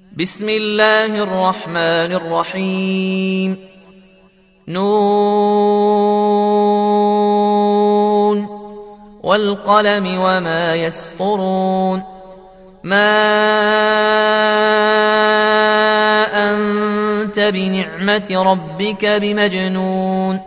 بسم الله الرحمن الرحيم. نون والقلم وما يسطرون. ما أنت بنعمة ربك بمجنون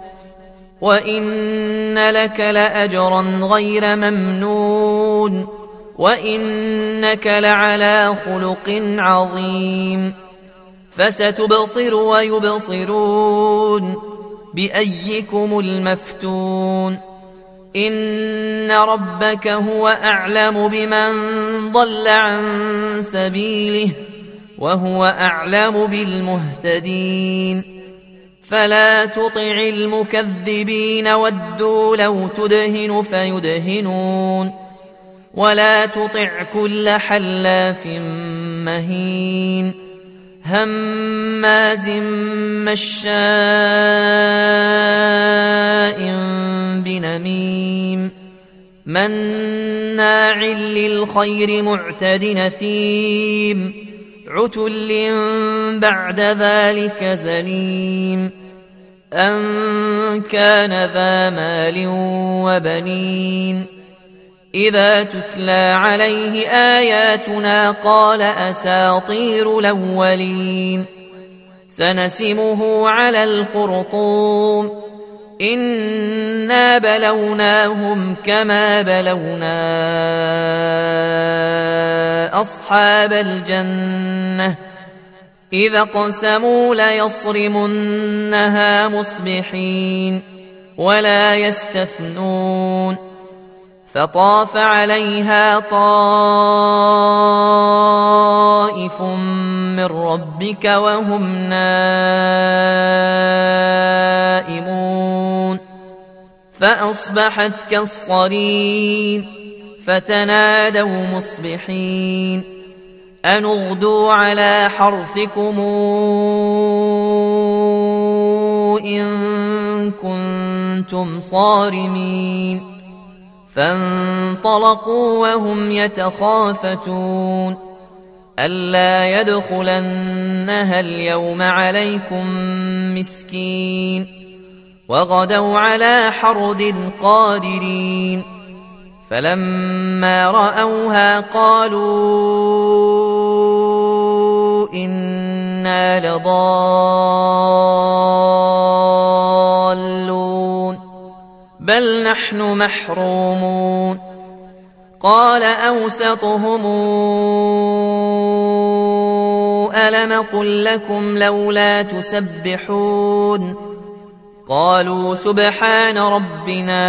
وإن لك لأجرا غير ممنون وإنك لعلى خلق عظيم. فستبصر ويبصرون بأيكم المفتون. إن ربك هو أعلم بمن ضل عن سبيله وهو أعلم بالمهتدين. فلا تطع المكذبين ودوا لو تدهن فيدهنون ولا تطع كل حلاف مهين هماز مشاء بنميم مناع للخير معتد نثيم عتل بعد ذلك زنيم أن كان ذا مال وبنين. إذا تتلى عليه آياتنا قال أساطير الأولين. سنسمه على الخرطوم. إنا بلوناهم كما بلونا أصحاب الجنة إذا اقسموا ليصرمنها مصبحين ولا يستثنون. فطاف عليها طائف من ربك وهم نائمون فأصبحت كالصريم. فتنادوا مصبحين أن اغدوا على حرثكم إن كنتم صارمين. فانطلقوا وهم يتخافتون ألا يدخلنها اليوم عليكم مسكين. وغدوا على حرد قادرين. فلما رأوها قالوا إنا لضالون بل نحن محرومون. قال أوسطهم ألم قل لكم لولا تسبحون قالوا سبحان ربنا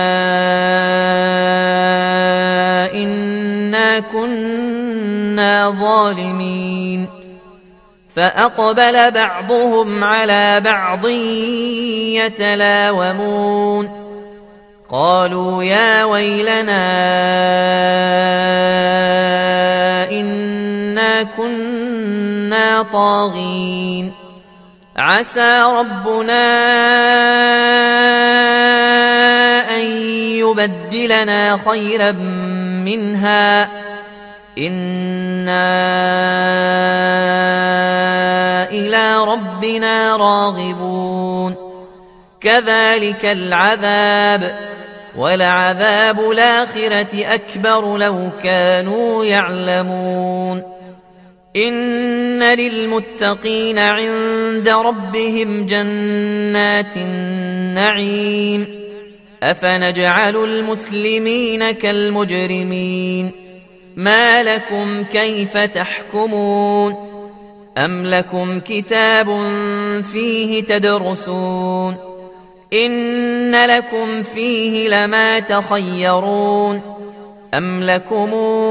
إنا كنا ظالمين. فأقبل بعضهم على بعض يتلاومون قالوا يا ويلنا إنا كنا طاغين. عسى ربنا أن يبدلنا خيرا منها إنا إلى ربنا راغبون. كذلك العذاب ولعذاب الآخرة أكبر لو كانوا يعلمون. إن للمتقين عند ربهم جنات النعيم. أفنجعل المسلمين كالمجرمين ما لكم كيف تحكمون أم لكم كتاب فيه تدرسون إن لكم فيه لما تخيرون أم لكم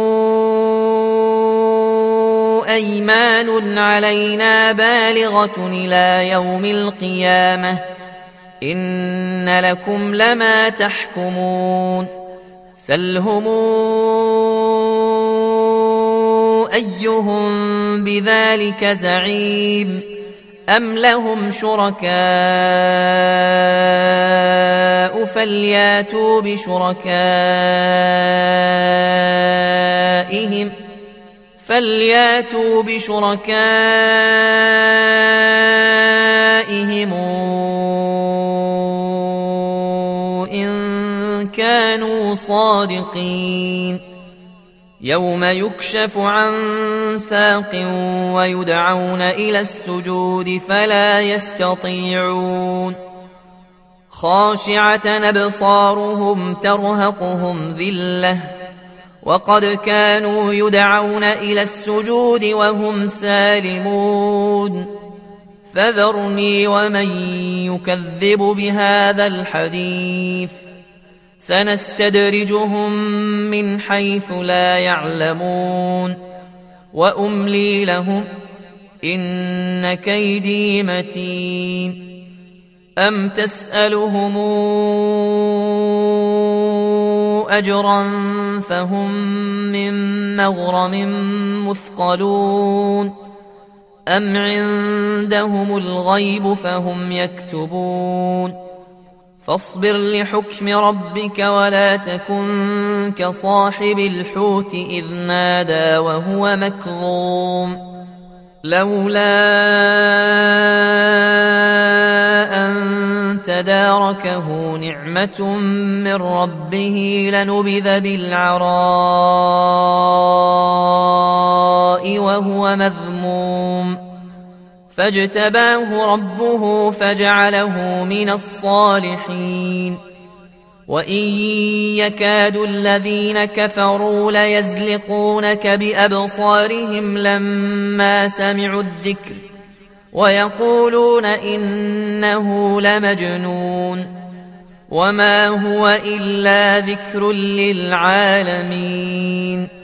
أيمان علينا بالغة إلى يوم القيامة إن لكم لما تحكمون. سلهم أيهم بذلك زعيم أم لهم شركاء فلياتوا بشركائهم فلياتوا بشركائهم إن كانوا صادقين يوم يكشف عن ساق ويدعون إلى السجود فلا يستطيعون خاشعة أبصارهم ترهقهم ذلة وقد كانوا يدعون إلى السجود وهم سالمون فذرني ومن يكذب بهذا الحديث سنستدرجهم من حيث لا يعلمون وأملي لهم إن كيدي متين أم تسألهم أجرا فهم من مغرم مثقلون أم عندهم الغيب فهم يكتبون فاصبر لحكم ربك ولا تكن كصاحب الحوت إذ نادى وهو مكظوم لولا أن تداركه نعمة من ربه لنبذ بالعراء وهو مذموم فاجتباه ربه فجعله من الصالحين وإن يكاد الذين كفروا ليزلقونك بأبصارهم لما سمعوا الذكر ويقولون إنه لمجنون وما هو إلا ذكر للعالمين